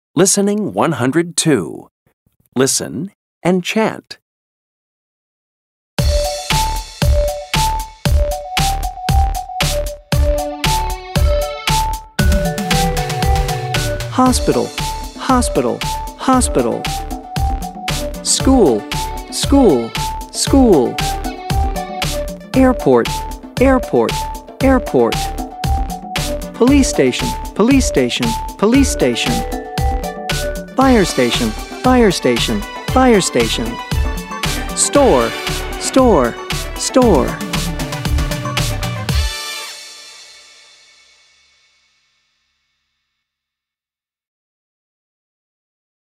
Listening 102. Listen and chant. Hospital, hospital, hospital. School, school, school. Airport, airport, airport. Police station, police station, police station. Fire station, fire station, fire station. Store, store, store.